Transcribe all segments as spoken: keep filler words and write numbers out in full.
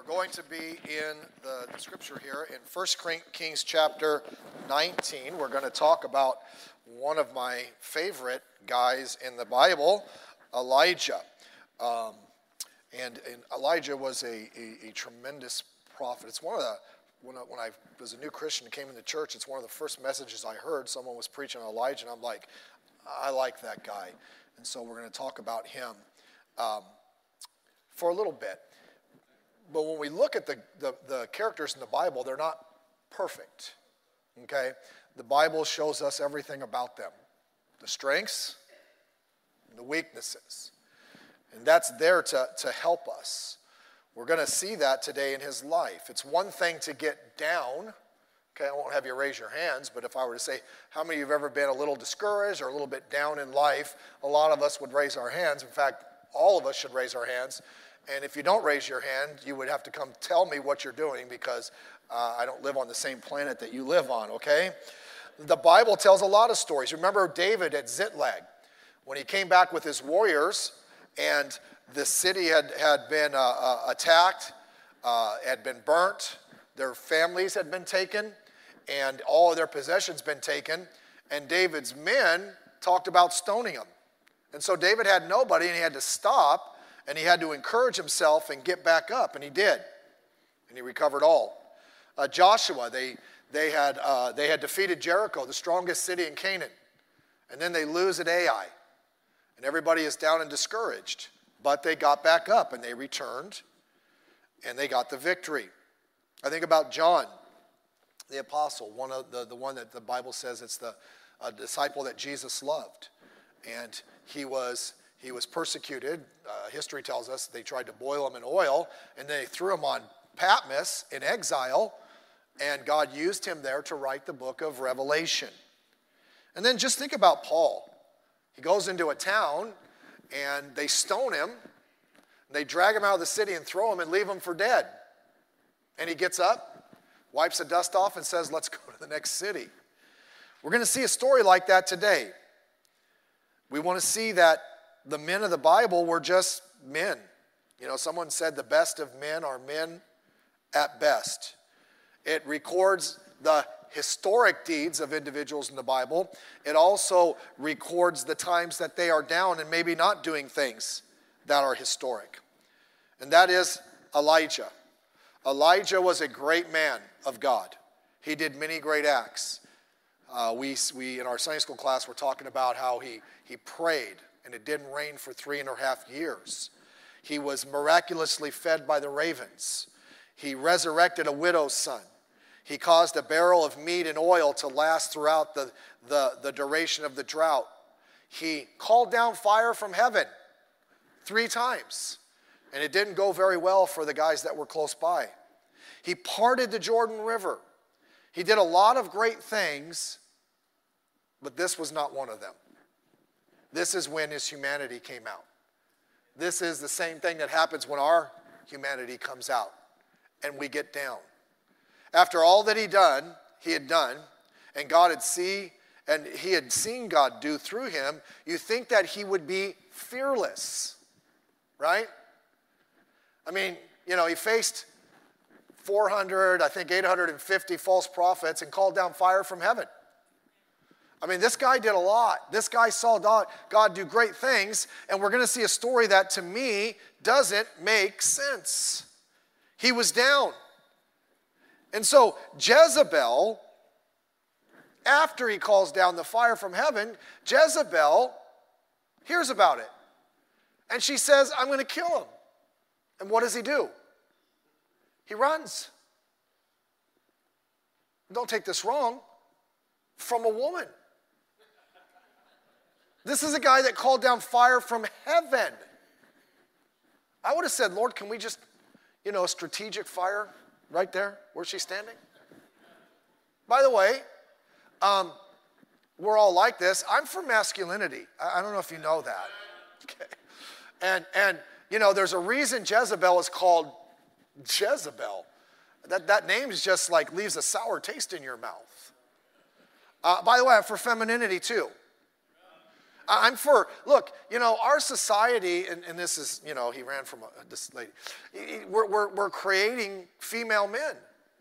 We're going to be in the scripture here in First Kings chapter nineteen. We're going to talk about one of my favorite guys in the Bible, Elijah. Um, and, and Elijah was a, a, a tremendous prophet. It's one of the, when I, when I was a new Christian and came into church, it's one of the first messages I heard. Someone was preaching on Elijah, and I'm like, I like that guy. And so we're going to talk about him um, for a little bit. But when we look at the, the, the characters in the Bible, they're not perfect, okay? The Bible shows us everything about them, the strengths and the weaknesses. And that's there to, to help us. We're going to see that today in his life. It's one thing to get down. Okay, I won't have you raise your hands, but if I were to say, how many of you have ever been a little discouraged or a little bit down in life, a lot of us would raise our hands. In fact, all of us should raise our hands. And if you don't raise your hand, you would have to come tell me what you're doing because uh, I don't live on the same planet that you live on, okay? The Bible tells a lot of stories. Remember David at Ziklag when he came back with his warriors and the city had, had been uh, uh, attacked, uh, had been burnt, their families had been taken, and all of their possessions been taken, and David's men talked about stoning him. And so David had nobody, and he had to stop, and he had to encourage himself and get back up, and he did. And he recovered all. Uh, Joshua, they, they, had, uh, they had defeated Jericho, the strongest city in Canaan. And then they lose at Ai. And everybody is down and discouraged. But they got back up, and they returned, and they got the victory. I think about John, the apostle, one of the, the one that the Bible says it's the uh, disciple that Jesus loved. And he was... He was persecuted. Uh, history tells us they tried to boil him in oil, and they threw him on Patmos in exile, and God used him there to write the book of Revelation. And then just think about Paul. He goes into a town, and they stone him. They drag him out of the city and throw him and leave him for dead. And he gets up, wipes the dust off, and says, let's go to the next city. We're going to see a story like that today. We want to see that the men of the Bible were just men. You know, someone said the best of men are men at best. It records the historic deeds of individuals in the Bible. It also records the times that they are down and maybe not doing things that are historic. And that is Elijah. Elijah was a great man of God. He did many great acts. Uh, we, we, in our Sunday school class, were talking about how he, he prayed, and it didn't rain for three and a half years. He was miraculously fed by the ravens. He resurrected a widow's son. He caused a barrel of meat and oil to last throughout the, the, the duration of the drought. He called down fire from heaven three times, and it didn't go very well for the guys that were close by. He parted the Jordan River. He did a lot of great things, but this was not one of them. This is when his humanity came out. This is the same thing that happens when our humanity comes out and we get down. After all that he done, he had done, and God had see, and he had seen God do through him, you think that he would be fearless, right? I mean, you know, he faced four hundred, I think eight hundred fifty false prophets and called down fire from heaven. I mean, this guy did a lot. This guy saw God do great things, and we're going to see a story that, to me, doesn't make sense. He was down. And so Jezebel, after he calls down the fire from heaven, Jezebel hears about it. And she says, I'm going to kill him. And what does he do? He runs. Don't take this wrong. From a woman. This is a guy that called down fire from heaven. I would have said, Lord, can we just, you know, strategic fire right there where she's standing? By the way, um, we're all like this. I'm for masculinity. I, I don't know if you know that. Okay. And, and, you know, there's a reason Jezebel is called Jezebel. That, that name is just like leaves a sour taste in your mouth. Uh, by the way, I'm for femininity too. I'm for, look, you know, our society, and, and this is, you know, he ran from a, this lady. We're, we're, we're creating female men.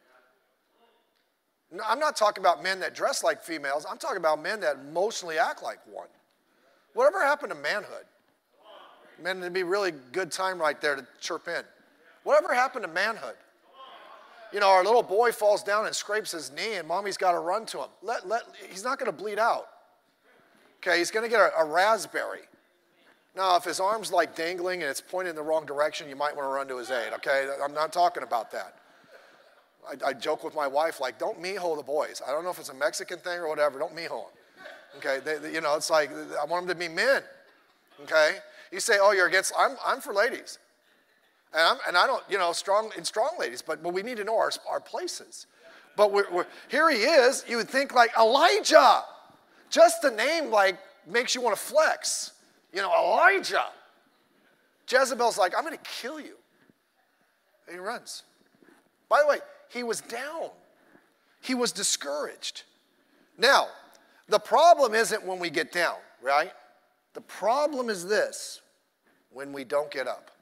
No, I'm not talking about men that dress like females. I'm talking about men that emotionally act like one. Whatever happened to manhood? Man, it'd be really good time right there to chirp in. Whatever happened to manhood? You know, our little boy falls down and scrapes his knee, and mommy's got to run to him. Let, let, he's not going to bleed out. Okay, he's going to get a, a raspberry. Now, if his arm's like dangling and it's pointed in the wrong direction, you might want to run to his aid, okay? I'm not talking about that. I, I joke with my wife, like, don't me-ho the boys. I don't know if it's a Mexican thing or whatever. Don't me-ho them. Okay, they, they, you know, it's like, I want them to be men, okay? You say, oh, you're against, I'm, I'm for ladies. And, I'm, and I don't, you know, strong in strong ladies, but, but we need to know our, our places. But we're, we're, here he is. You would think like Elijah. Just the name like makes you want to flex. You know, Elijah. Jezebel's like, I'm going to kill you. And he runs. By the way, he was down. He was discouraged. Now, the problem isn't when we get down, right? The problem is this, when we don't get up.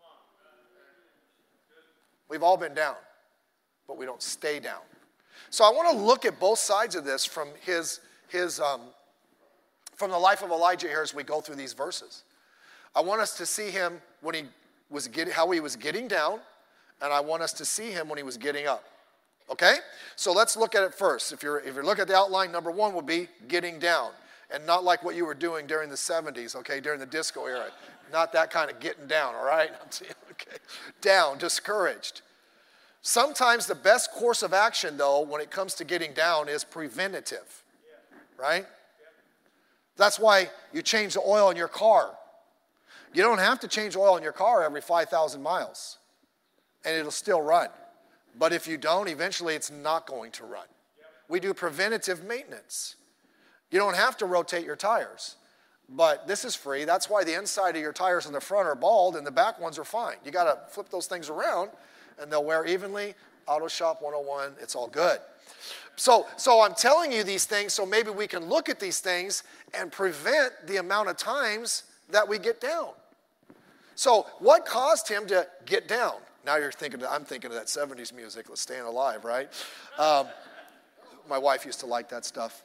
We've all been down, but we don't stay down. So I want to look at both sides of this from his, his um, from the life of Elijah here as we go through these verses. I want us to see him when he was getting, how he was getting down, and I want us to see him when he was getting up. Okay? So let's look at it first. If you're if you look at the outline, number one would be getting down. And not like what you were doing during the seventies, okay, during the disco era. Not that kind of getting down, all right? Okay. Down, discouraged. Sometimes the best course of action, though, when it comes to getting down is preventative, right? That's why you change the oil in your car. You don't have to change oil in your car every five thousand miles, and it'll still run. But if you don't, eventually it's not going to run. We do preventative maintenance. You don't have to rotate your tires, but this is free. That's why the inside of your tires in the front are bald and the back ones are fine. You got to flip those things around, and they'll wear evenly. Auto Shop one oh one, it's all good. So, so I'm telling you these things so maybe we can look at these things and prevent the amount of times that we get down. So what caused him to get down? Now you're thinking, I'm thinking of that seventies music, Let's Staying Alive, right? Um, my wife used to like that stuff.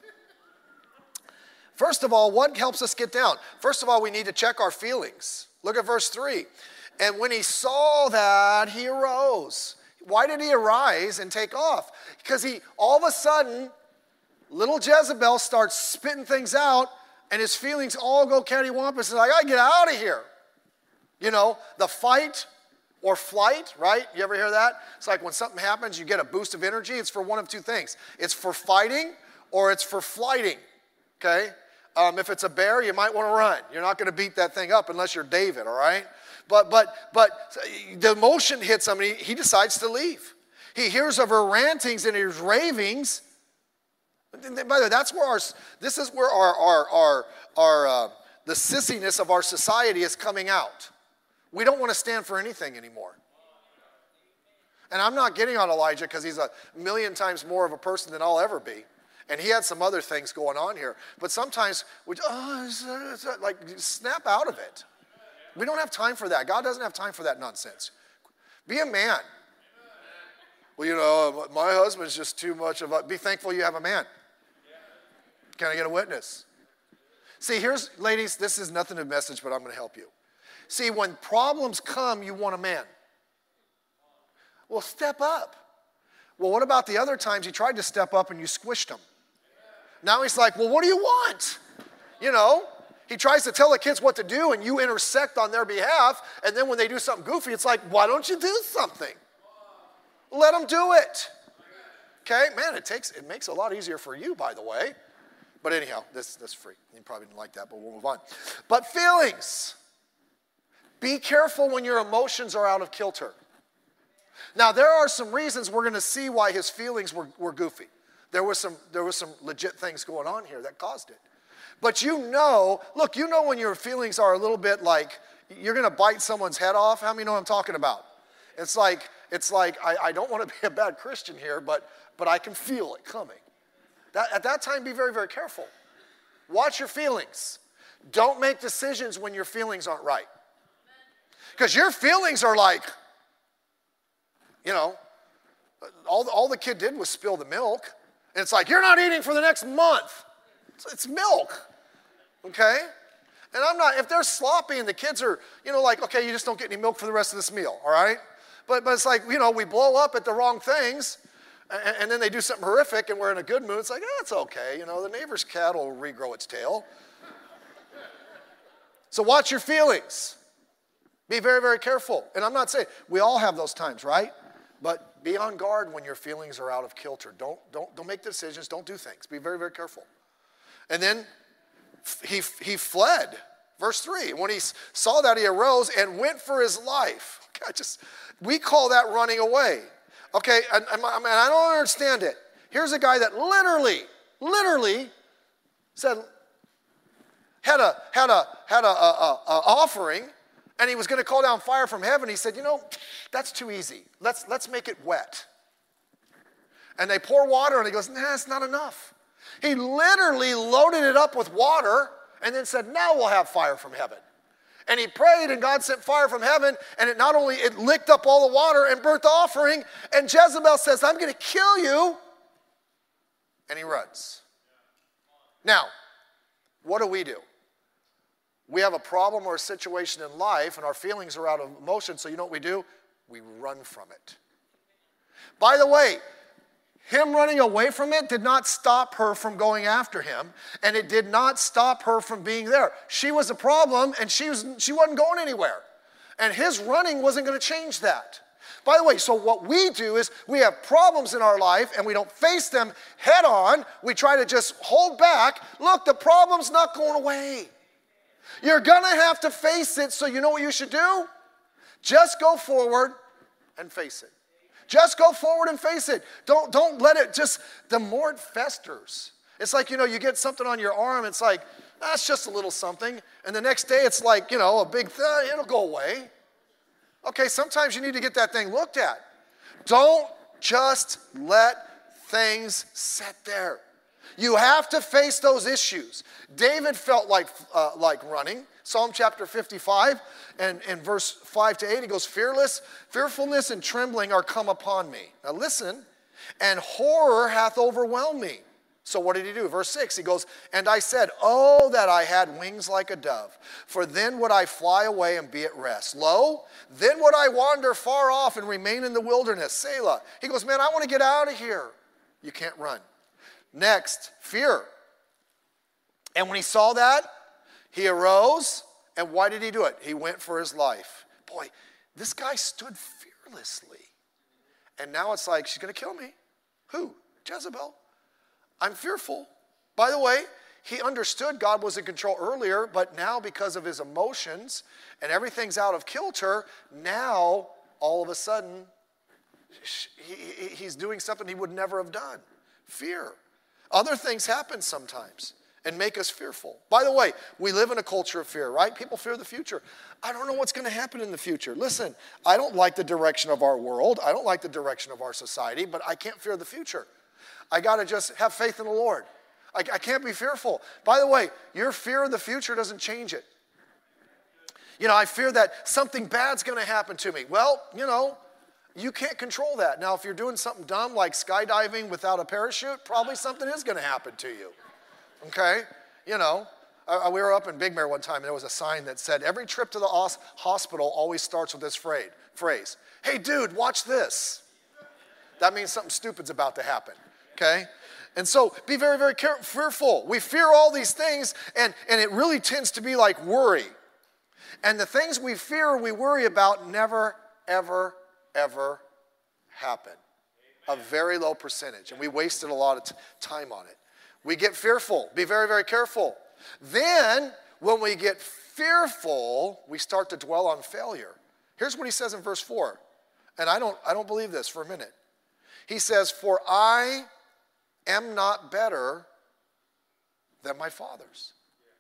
First of all, what helps us get down? First of all, we need to check our feelings. Look at verse three. And when he saw that, he arose. Why did he arise and take off? Because he, all of a sudden, little Jezebel starts spitting things out, and his feelings all go cattywampus. He's like, I gotta get out of here. You know, the fight or flight, right? You ever hear that? It's like when something happens, you get a boost of energy. It's for one of two things. It's for fighting or it's for flighting, okay? Um, if it's a bear, you might want to run. You're not going to beat that thing up unless you're David, all right? But but but the emotion hits him, and he, he decides to leave. He hears of her rantings and his ravings. By the way, that's where our this is where our our our our uh, the sissiness of our society is coming out. We don't want to stand for anything anymore. And I'm not getting on Elijah because he's a million times more of a person than I'll ever be. And he had some other things going on here. But sometimes, we oh, it's, it's, like, snap out of it. We don't have time for that. God doesn't have time for that nonsense. Be a man. Well, you know, my husband's just too much of a... Be thankful you have a man. Can I get a witness? See, here's, ladies, this is nothing to message, but I'm going to help you. See, when problems come, you want a man. Well, step up. Well, what about the other times you tried to step up and you squished him? Now he's like, well, what do you want? You know, he tries to tell the kids what to do and you intersect on their behalf. And then when they do something goofy, it's like, why don't you do something? Let them do it. Okay, man, it takes it makes it a lot easier for you, by the way. But anyhow, this this is free. You probably didn't like that, but we'll move on. But feelings. Be careful when your emotions are out of kilter. Now, there are some reasons we're going to see why his feelings were, were goofy. There was some there was some legit things going on here that caused it. But you know, look, you know when your feelings are a little bit like you're going to bite someone's head off. How many know what I'm talking about? It's like, it's like I, I don't want to be a bad Christian here, but, but I can feel it coming. That, at that time, be very, very careful. Watch your feelings. Don't make decisions when your feelings aren't right. Because your feelings are like, you know, all, all the kid did was spill the milk. And it's like, you're not eating for the next month. It's, it's milk, okay? And I'm not, if they're sloppy and the kids are, you know, like, okay, you just don't get any milk for the rest of this meal, all right? But, but it's like, you know, we blow up at the wrong things, and, and then they do something horrific, and we're in a good mood. It's like, oh, it's okay. You know, the neighbor's cat will regrow its tail. So watch your feelings. Be very, very careful. And I'm not saying, we all have those times, right? But be on guard when your feelings are out of kilter. Don't, don't, don't make decisions. Don't do things. Be very, very careful. And then he, he fled. Verse three, when he saw that, he arose and went for his life. Okay, I just, we call that running away. Okay, and, and I, mean, I don't understand it. Here's a guy that literally, literally said, had a, had a, had a, a, a offering, and he was going to call down fire from heaven. He said, you know, that's too easy. Let's, let's make it wet. And they pour water, and he goes, nah, it's not enough. He literally loaded it up with water and then said, now we'll have fire from heaven. And he prayed, and God sent fire from heaven, and it not only, it licked up all the water and burnt the offering, and Jezebel says, I'm going to kill you. And he runs. Now, what do we do? We have a problem or a situation in life, and our feelings are out of motion, so you know what we do? We run from it. By the way, him running away from it did not stop her from going after him, and it did not stop her from being there. She was a problem, and she, was, she wasn't going anywhere. And his running wasn't going to change that. By the way, so what we do is we have problems in our life, and we don't face them head on. We try to just hold back. Look, the problem's not going away. You're going to have to face it, so you know what you should do? Just go forward and face it. Just go forward and face it. Don't, don't let it just, the more it festers. It's like, you know, you get something on your arm, it's like, that's just a little something. And the next day it's like, you know, a big thing, it'll go away. Okay, sometimes you need to get that thing looked at. Don't just let things sit there. You have to face those issues. David felt like, uh, like running. Psalm chapter fifty-five and, and verse five to eight, he goes, fearless, fearfulness and trembling are come upon me. Now listen, and horror hath overwhelmed me. So what did he do? Verse six, he goes, and I said, oh, that I had wings like a dove, for then would I fly away and be at rest. Lo, then would I wander far off and remain in the wilderness. Selah. He goes, man, I want to get out of here. You can't run. Next, fear. And when he saw that, he arose, and why did he do it? He went for his life. Boy, this guy stood fearlessly. And now it's like, she's going to kill me. Who? Jezebel. I'm fearful. By the way, he understood God was in control earlier, but now because of his emotions and everything's out of kilter, now all of a sudden he, he's doing something he would never have done. Fear. Other things happen sometimes and make us fearful. By the way, we live in a culture of fear, right? People fear the future. I don't know what's going to happen in the future. Listen, I don't like the direction of our world. I don't like the direction of our society, but I can't fear the future. I got to just have faith in the Lord. I, I can't be fearful. By the way, your fear of the future doesn't change it. You know, I fear that something bad's going to happen to me. Well, you know, you can't control that. Now, if you're doing something dumb like skydiving without a parachute, probably something is going to happen to you. Okay? You know, uh, we were up in Big Bear one time, and there was a sign that said, every trip to the os- hospital always starts with this phrase, phrase, hey, dude, watch this. That means something stupid's about to happen. Okay? And so be very, very care- fearful. We fear all these things, and, and it really tends to be like worry. And the things we fear or we worry about never, ever, ever happen. A very low percentage. And we wasted a lot of t- time on it. We get fearful. Be very, very careful. Then, when we get fearful, we start to dwell on failure. Here's what he says in verse four. And I don't, I don't believe this for a minute. He says, for I am not better than my fathers.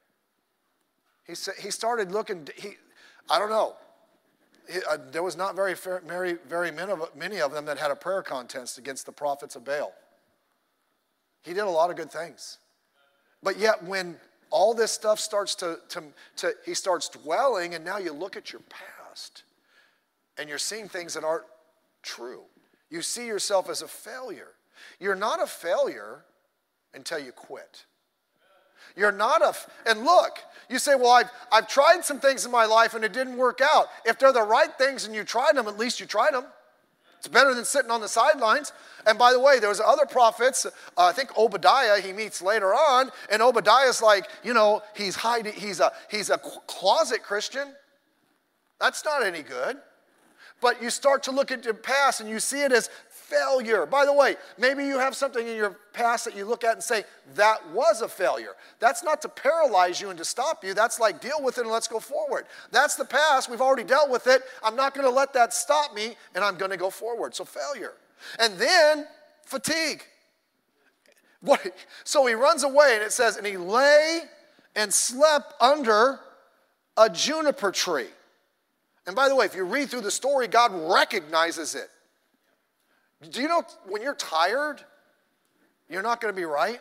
He said, he started looking, he, I don't know. He, uh, there was not very, very, very many of, many of them that had a prayer contest against the prophets of Baal. He did a lot of good things. But yet when all this stuff starts to, to, to, he starts dwelling, and now you look at your past, and you're seeing things that aren't true. You see yourself as a failure. You're not a failure until you quit. You're not a, and look, you say, well, I've, I've tried some things in my life and it didn't work out. If they're the right things and you tried them, at least you tried them. It's better than sitting on the sidelines. And by the way, there was other prophets, uh, I think Obadiah, he meets later on, and Obadiah's like, you know, he's hiding, he's a, he's a closet Christian. That's not any good. But you start to look at your past and you see it as failure. By the way, maybe you have something in your past that you look at and say, that was a failure. That's not to paralyze you and to stop you. That's like, deal with it and let's go forward. That's the past. We've already dealt with it. I'm not going to let that stop me, and I'm going to go forward. So failure. And then fatigue. What? So he runs away, and it says, and he lay and slept under a juniper tree. And by the way, if you read through the story, God recognizes it. Do you know when you're tired, you're not going to be right?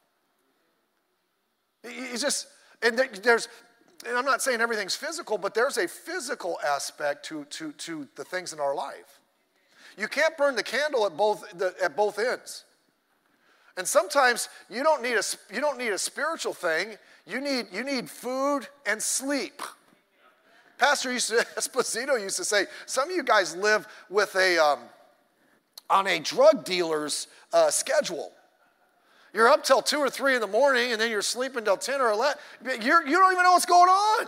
It's just, and there's, and I'm not saying everything's physical, but there's a physical aspect to, to, to the things in our life. You can't burn the candle at both, the, at both ends. And sometimes you don't need a, you don't need a spiritual thing. You need, you need food and sleep. Pastor used to, Esposito used to say, some of you guys live with a, um, on a drug dealer's uh, schedule. You're up till two or three in the morning, and then you're sleeping till ten or eleven. You're, you don't even know what's going on.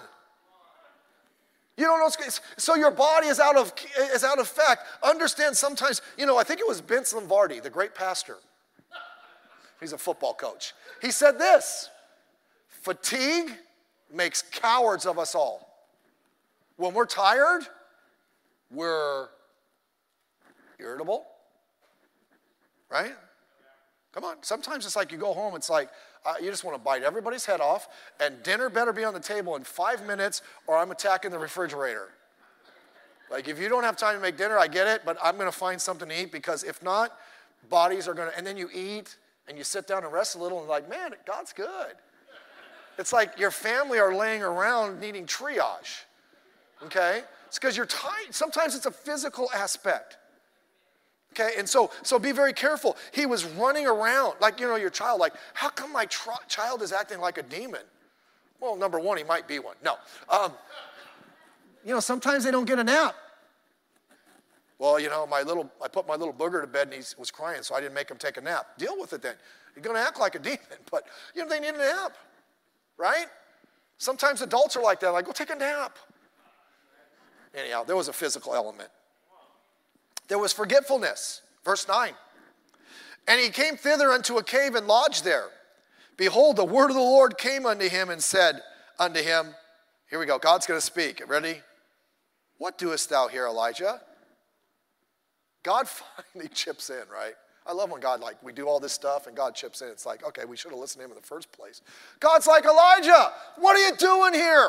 You don't know what's, so your body is out of is out of fact. Understand sometimes, you know, I think it was Vince Lombardi, the great pastor. He's a football coach. He said this: fatigue makes cowards of us all. When we're tired, we're irritable. Right? Come on. Sometimes it's like you go home, it's like uh, you just want to bite everybody's head off, and dinner better be on the table in five minutes or I'm attacking the refrigerator. Like, if you don't have time to make dinner, I get it, but I'm going to find something to eat, because if not, bodies are going to, and then you eat and you sit down and rest a little and like, man, God's good. It's like your family are laying around needing triage. Okay? It's because you're tired. Sometimes it's a physical aspect. Okay, and so so be very careful. He was running around like, you know, your child, like, how come my tr- child is acting like a demon? Well, number one, he might be one. No. Um, you know, sometimes they don't get a nap. Well, you know, my little, I put my little booger to bed and he was crying, so I didn't make him take a nap. Deal with it then. You're going to act like a demon, but, you know, they need a nap, right? Sometimes adults are like that, like, go take a nap. Anyhow, there was a physical element. There was forgetfulness. Verse nine. And he came thither unto a cave and lodged there. Behold, the word of the Lord came unto him and said unto him, here we go, God's going to speak. Ready? What doest thou here, Elijah? God finally chips in, right? I love when God, like, we do all this stuff and God chips in. It's like, okay, we should have listened to him in the first place. God's like, Elijah, what are you doing here?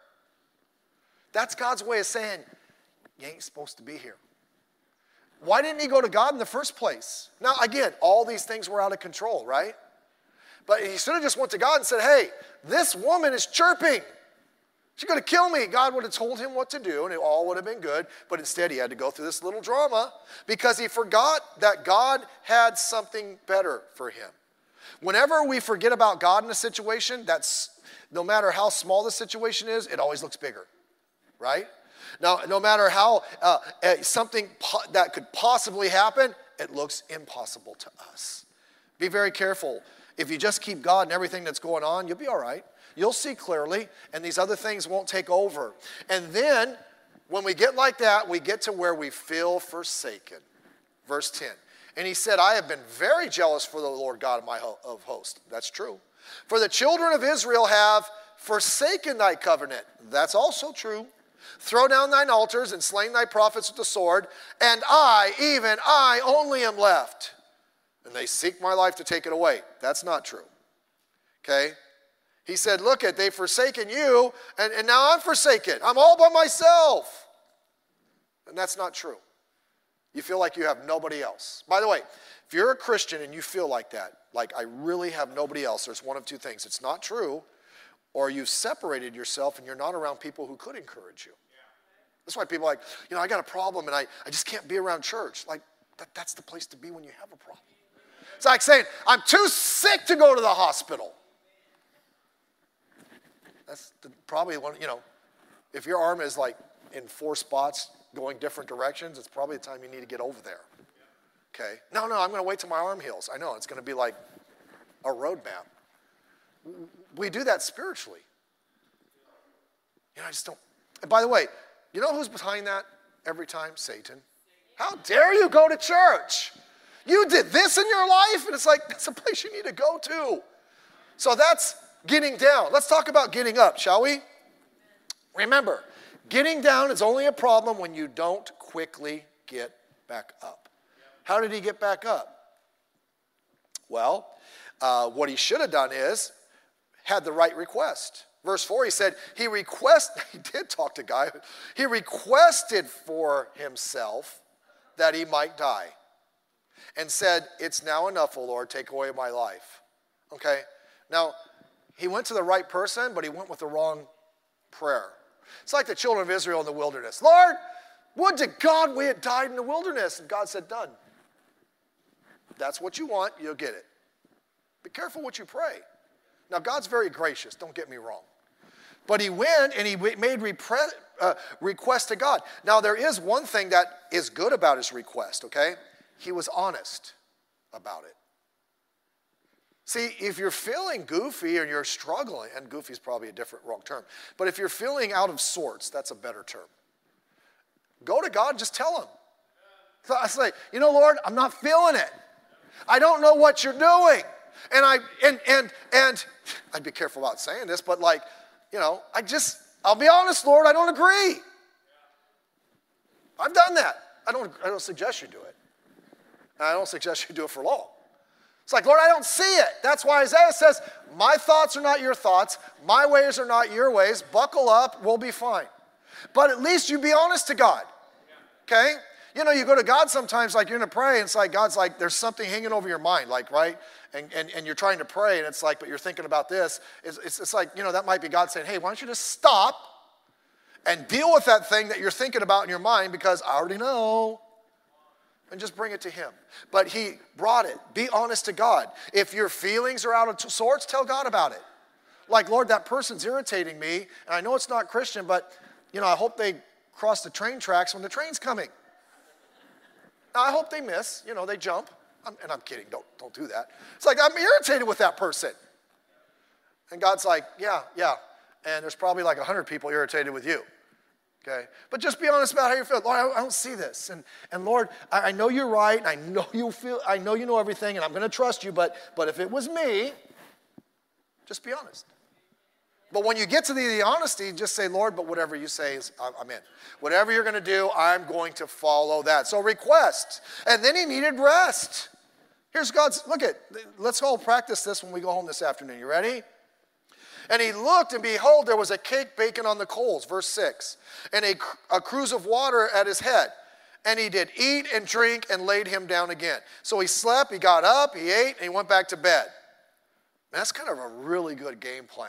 That's God's way of saying, you ain't supposed to be here. Why didn't he go to God in the first place? Now, again, all these things were out of control, right? But he should have just went to God and said, hey, this woman is chirping. She's going to kill me. God would have told him what to do, and it all would have been good. But instead, he had to go through this little drama because he forgot that God had something better for him. Whenever we forget about God in a situation, that's no matter how small the situation is, it always looks bigger, right? Now, no matter how uh, something po- that could possibly happen, it looks impossible to us. Be very careful. If you just keep God and everything that's going on, you'll be all right. You'll see clearly, and these other things won't take over. And then, when we get like that, we get to where we feel forsaken. Verse ten. And he said, I have been very jealous for the Lord God of my ho- of hosts. That's true. For the children of Israel have forsaken thy covenant. That's also true. Throw down thine altars and slain thy prophets with the sword, and I, even I only am left. And they seek my life to take it away. That's not true. Okay? He said, look at, they've forsaken you, and, and now I'm forsaken. I'm all by myself. And that's not true. You feel like you have nobody else. By the way, if you're a Christian and you feel like that, like I really have nobody else, there's one of two things. It's not true, or you've separated yourself and you're not around people who could encourage you. That's why people are like, you know, I got a problem and I, I just can't be around church. Like, that, that's the place to be when you have a problem. It's like saying, I'm too sick to go to the hospital. That's the, probably one, you know, if your arm is like in four spots going different directions, it's probably the time you need to get over there. Okay? No, no, I'm going to wait till my arm heals. I know, it's going to be like a roadmap. We do that spiritually. You know, I just don't. And by the way, you know who's behind that every time? Satan. How dare you go to church? You did this in your life? And it's like, that's a place you need to go to. So that's getting down. Let's talk about getting up, shall we? Remember, getting down is only a problem when you don't quickly get back up. How did he get back up? Well, uh, what he should have done is had the right request. Verse four, he said, he request, he did talk to God. He requested for himself that he might die and said, it's now enough, O Lord, take away my life. Okay? Now, he went to the right person, but he went with the wrong prayer. It's like the children of Israel in the wilderness. Lord, would to God we had died in the wilderness. And God said, done. That's what you want, you'll get it. Be careful what you pray. Now, God's very gracious, don't get me wrong. But he went and he made repre- uh, request to God. Now, there is one thing that is good about his request, okay? He was honest about it. See, if you're feeling goofy or you're struggling, and goofy is probably a different, wrong term, but if you're feeling out of sorts, that's a better term. Go to God, just tell him. So I say, you know, Lord, I'm not feeling it. I don't know what you're doing. And I and and and I'd be careful about saying this, but like, you know, I just, I'll be honest, Lord, I don't agree. I've done that. I don't I don't suggest you do it. And I don't suggest you do it for long. It's like, Lord, I don't see it. That's why Isaiah says, my thoughts are not your thoughts. My ways are not your ways. Buckle up, we'll be fine. But at least you be honest to God. Okay? You know, you go to God sometimes, like you're going to pray, and it's like God's like, there's something hanging over your mind, like, right? And and, and you're trying to pray, and it's like, but you're thinking about this. It's, it's, it's like, you know, that might be God saying, hey, why don't you just stop and deal with that thing that you're thinking about in your mind, because I already know. And just bring it to him. But he brought it. Be honest to God. If your feelings are out of sorts, tell God about it. Like, Lord, that person's irritating me, and I know it's not Christian, but, you know, I hope they cross the train tracks when the train's coming. Now, I hope they miss. You know, they jump. I'm, and I'm kidding. Don't, don't do that. It's like, I'm irritated with that person. And God's like, yeah, yeah. And there's probably like one hundred people irritated with you. Okay, but just be honest about how you feel. Lord, I don't see this, and and Lord, I, I know you're right, and I know you feel, I know you know everything, and I'm going to trust you. But but if it was me, just be honest. But when you get to the, the honesty, just say, Lord, but whatever you say is, I'm in. Whatever you're going to do, I'm going to follow that. So request, and then he needed rest. Here's God's. Look at. Let's all practice this when we go home this afternoon. You ready? And he looked, and behold, there was a cake baking on the coals, verse six, and a, a cruse of water at his head. And he did eat and drink and laid him down again. So he slept, he got up, he ate, and he went back to bed. Man, that's kind of a really good game plan,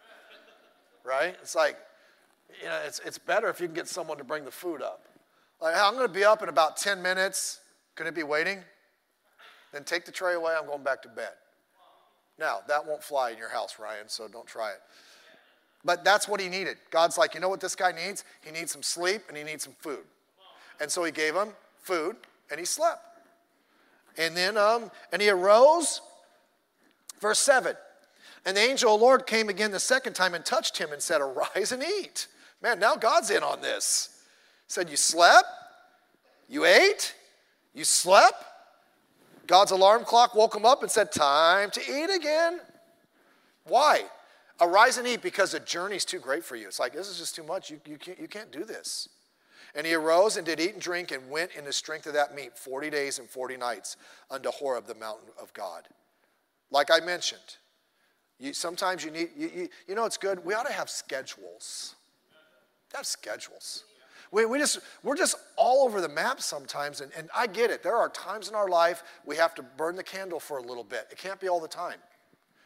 right? It's like, you know, it's, it's better if you can get someone to bring the food up. Like, I'm going to be up in about ten minutes. Can it be waiting? Then take the tray away, I'm going back to bed. Now, that won't fly in your house, Ryan, so don't try it. But that's what he needed. God's like, you know what this guy needs? He needs some sleep and he needs some food. And so he gave him food and he slept. And then, um, and he arose, verse seven. And the angel of the Lord came again the second time and touched him and said, arise and eat. Man, now God's in on this. He said, you slept, you ate, you slept. God's alarm clock woke him up and said, time to eat again. Why? Arise and eat, because the journey's too great for you. It's like, this is just too much. You, you, can't, you can't do this. And he arose and did eat and drink and went in the strength of that meat forty days and forty nights unto Horeb, the mountain of God. Like I mentioned, you, sometimes you need, you, you, you know it's good? We ought to have schedules. Have schedules. We, we just, we're just all over the map sometimes, and, and I get it. There are times in our life we have to burn the candle for a little bit. It can't be all the time.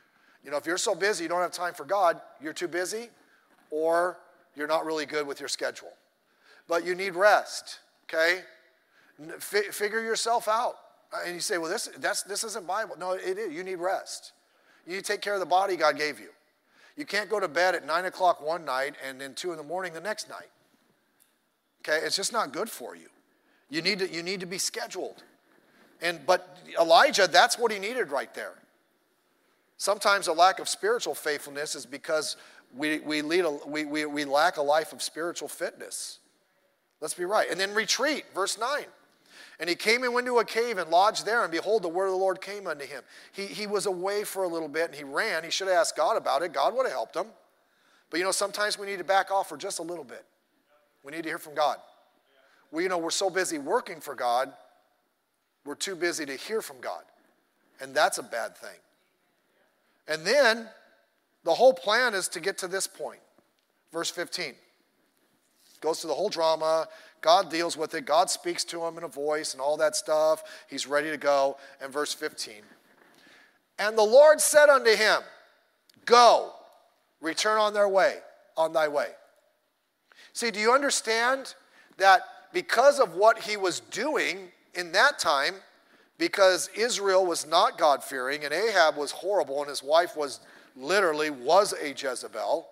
You know, if you're so busy you don't have time for God, you're too busy, or you're not really good with your schedule. But you need rest, okay? F- figure yourself out. And you say, well, this, that's, this isn't Bible. No, it is. You need rest. You need to take care of the body God gave you. You can't go to bed at nine o'clock one night and then two in the morning the next night. Okay, it's just not good for you. You need to, you need to be scheduled. And but Elijah, that's what he needed right there. Sometimes a lack of spiritual faithfulness is because we, we, lead a, we, we, we lack a life of spiritual fitness. Let's be right. And then retreat, verse nine. And he came and went into a cave and lodged there, and behold, the word of the Lord came unto him. He, he was away for a little bit, and he ran. He should have asked God about it. God would have helped him. But, you know, sometimes we need to back off for just a little bit. We need to hear from God. We, you know, we're so busy working for God, we're too busy to hear from God. And that's a bad thing. And then the whole plan is to get to this point. Verse fifteen. Goes through the whole drama. God deals with it. God speaks to him in a voice and all that stuff. He's ready to go. And verse fifteen. And the Lord said unto him, go, return on their way, on thy way. See, do you understand that because of what he was doing in that time, because Israel was not God-fearing and Ahab was horrible and his wife was literally was a Jezebel,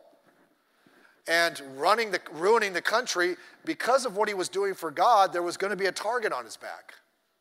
and running the, ruining the country, because of what he was doing for God, there was going to be a target on his back.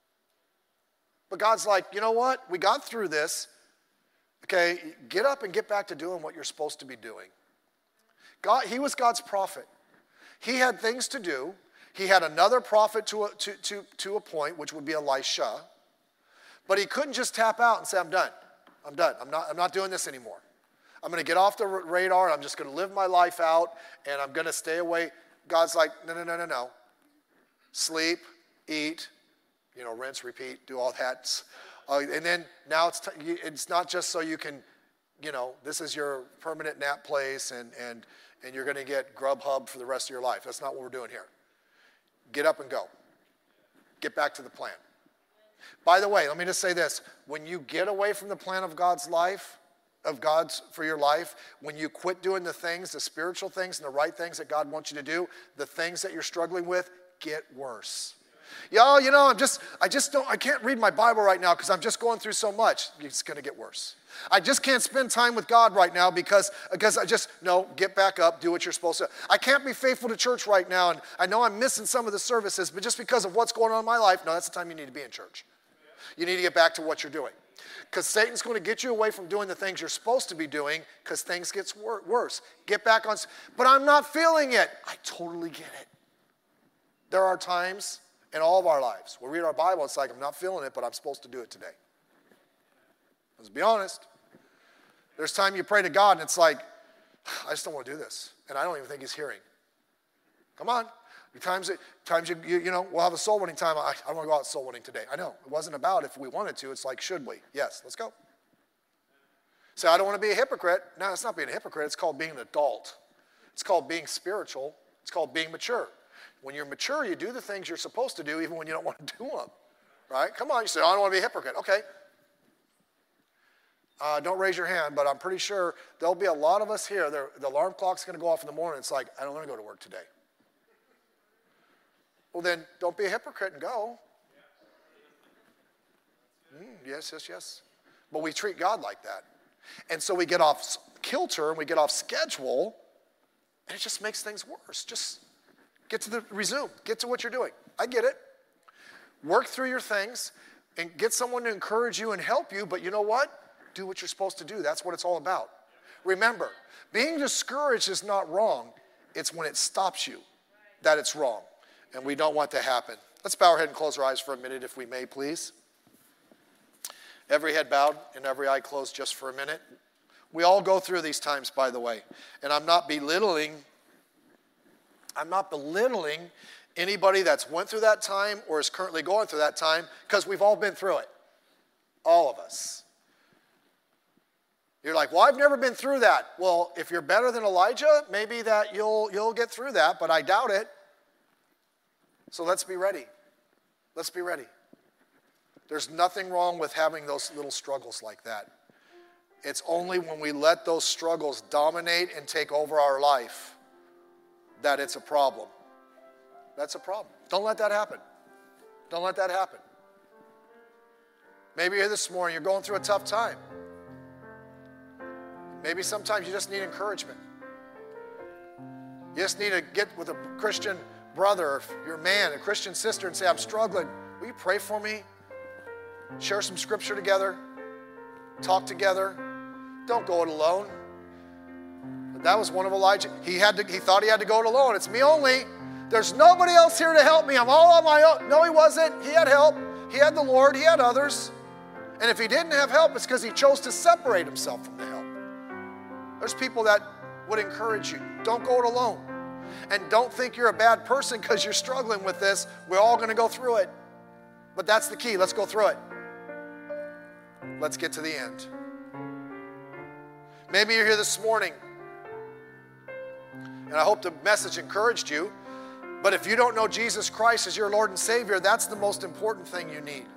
But God's like, you know what? We got through this. Okay, get up and get back to doing what you're supposed to be doing. God, he was God's prophet. He had things to do. He had another prophet to, a, to, to, to a point, which would be Elisha. But he couldn't just tap out and say, I'm done. I'm done. I'm not, I'm not doing this anymore. I'm going to get off the radar. I'm just going to live my life out, and I'm going to stay away. God's like, no, no, no, no, no. Sleep, eat, you know, rinse, repeat, do all that. Uh, and then now it's t- it's not just so you can, you know, this is your permanent nap place, and and and you're going to get Grubhub for the rest of your life. That's not what we're doing here. Get up and go. Get back to the plan. By the way, let me just say this. When you get away from the plan of God's life, of God's for your life, when you quit doing the things, the spiritual things and the right things that God wants you to do, the things that you're struggling with get worse. Y'all, you know, I'm just, I just don't, I can't read my Bible right now because I'm just going through so much. It's going to get worse. I just can't spend time with God right now because, because I just, no, get back up, do what you're supposed to. I can't be faithful to church right now, and I know I'm missing some of the services, but just because of what's going on in my life, no, that's the time you need to be in church. You need to get back to what you're doing. Because Satan's going to get you away from doing the things you're supposed to be doing because things get wor- worse. Get back on, but I'm not feeling it. I totally get it. There are times in all of our lives we read our Bible, it's like, I'm not feeling it, but I'm supposed to do it today. Let's be honest. There's time you pray to God and it's like, I just don't want to do this. And I don't even think he's hearing. Come on. Times, times you, you, you know, we'll have a soul winning time. I, I don't want to go out soul winning today. I know. It wasn't about if we wanted to. It's like, should we? Yes, let's go. Say, I don't want to be a hypocrite. No, it's not being a hypocrite. It's called being an adult. It's called being spiritual. It's called being mature. When you're mature, you do the things you're supposed to do even when you don't want to do them. Right? Come on. You say, oh, I don't want to be a hypocrite. Okay. Uh, don't raise your hand, but I'm pretty sure there'll be a lot of us here. The alarm clock's going to go off in the morning. It's like, I don't want to go to work today. Well, then don't be a hypocrite and go. Mm, yes, yes, yes. But we treat God like that. And so we get off kilter and we get off schedule, and it just makes things worse. Just get to the resume. Get to what you're doing. I get it. Work through your things and get someone to encourage you and help you, but you know what? Do what you're supposed to do. That's what it's all about. Remember, being discouraged is not wrong. It's when it stops you that it's wrong. And we don't want to happen. Let's bow our head and close our eyes for a minute, if we may, please. Every head bowed and every eye closed just for a minute. We all go through these times, by the way. And I'm not belittling, I'm not belittling anybody that's went through that time or is currently going through that time, because we've all been through it. All of us. You're like, well, I've never been through that. Well, if you're better than Elijah, maybe that you'll you'll get through that, but I doubt it. So let's be ready. Let's be ready. There's nothing wrong with having those little struggles like that. It's only when we let those struggles dominate and take over our life that it's a problem. That's a problem. Don't let that happen. Don't let that happen. Maybe you're here this morning, you're going through a tough time. Maybe sometimes you just need encouragement. You just need to get with a Christian brother, or if you're a man, a Christian sister, and say, I'm struggling. Will you pray for me? Share some scripture together. Talk together. Don't go it alone. But that was one of Elijah. He had to, he thought he had to go it alone. It's me only. There's nobody else here to help me. I'm all on my own. No, he wasn't. He had help. He had the Lord. He had others. And if he didn't have help, it's because he chose to separate himself from the help. There's people that would encourage you. Don't go it alone. And don't think you're a bad person because you're struggling with this. We're all going to go through it. But that's the key. Let's go through it. Let's get to the end. Maybe you're here this morning, and I hope the message encouraged you. But if you don't know Jesus Christ as your Lord and Savior, that's the most important thing you need.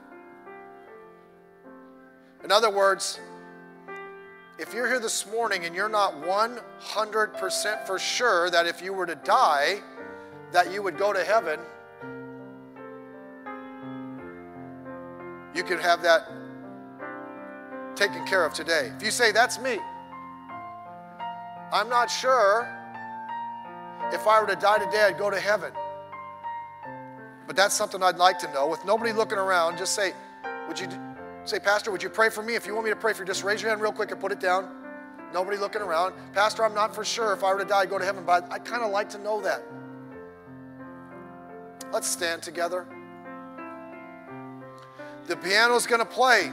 In other words, if you're here this morning and you're not one hundred percent for sure that if you were to die, that you would go to heaven, you can have that taken care of today. If you say, that's me, I'm not sure if I were to die today, I'd go to heaven. But that's something I'd like to know. With nobody looking around, just say, would you say, Pastor, would you pray for me? If you want me to pray for you, just raise your hand real quick and put it down. Nobody looking around. Pastor, I'm not for sure if I were to die, I'd go to heaven, but I'd kind of like to know that. Let's stand together. The piano's going to play.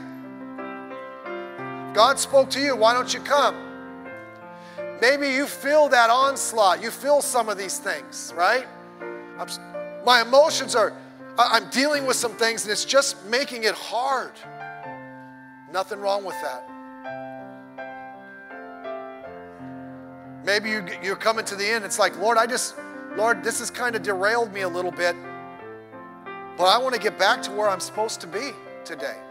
God spoke to you. Why don't you come? Maybe you feel that onslaught. You feel some of these things, right? I'm, my emotions are, I'm dealing with some things and it's just making it hard. Nothing wrong with that. Maybe you, you're coming to the end. It's like, Lord, I just, Lord, this has kind of derailed me a little bit, but I want to get back to where I'm supposed to be today.